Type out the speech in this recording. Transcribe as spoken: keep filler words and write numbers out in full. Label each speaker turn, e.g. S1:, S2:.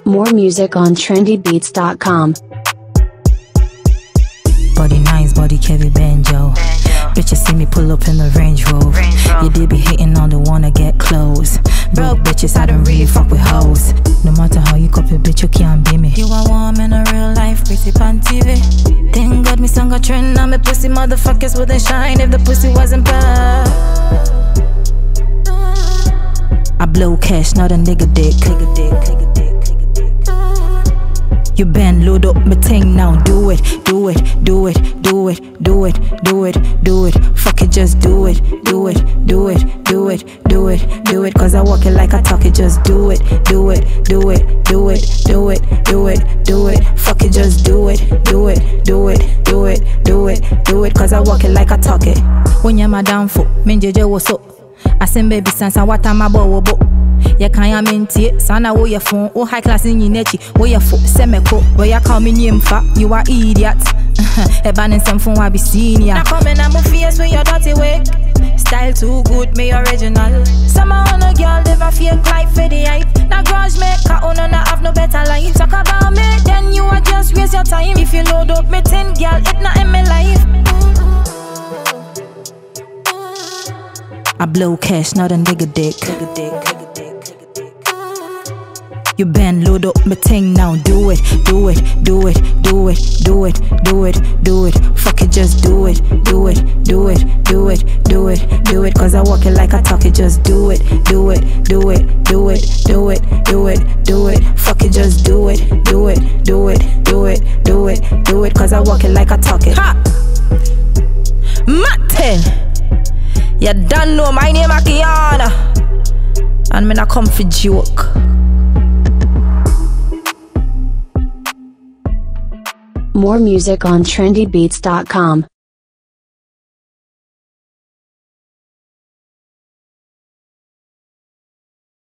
S1: More music on trendy beats dot com.
S2: Body nice, body Kevin Banjo. Bitches see me pull up in the Range Rover. You did be hating on the one that get close. Broke bitches, I don't really fuck with hoes. No matter how you copy, bitch, you can't be me. You are warm in a real life, pretty pan T V. Thank God me song a trend, now me pussy motherfuckers wouldn't shine if the pussy wasn't bad. I blow cash, not a nigga dick. Nigga dick, nigga dick. You bend, load up my thing now. Do it, do it, do it, do it, do it, do it, do it. Fuck it, just do it, do it, do it, do it, do it, do it. Cause I walk it like I talk it, just do it, do it, do it, do it, do it, do it, do it. Fuck it, just do it, do it, do it, do it, do it, do it. Cause I walk it like I talk it. When you're my down foot, min jeje what's up? I send baby sense and what I'm about. Ya can ya minty, sana wo your phone, oh high class in your nechi, wo your foot, semeko, where ya call me name fa, you are idiot. A banning some phone I be senior. Now come in and move face with your dirty wig. Style too good, me original. Some on a girl never fake life for the hype. Now grudge maker, oh no, not have no better life. Talk about me, then you are just waste your time. If you load up me tin, girl, it not in my life. I blow cash, not a nigga dick. Nigga dick, nigga dick. You bend, load up my thing now. Do it, do it, do it, do it, do it, do it, do it. Fuck it, just do it, do it, do it, do it, do it, do it. Cause I walk it like I talk it, just do it, do it, do it, do it, do it, do it, do it. Fuck it, just do it, do it, do it, do it, do it, do it. Cause I walk it like I talk it. Ha! Matin! You don't know my name Akiana, and me not come for joke.
S1: More music on trendy beats dot com.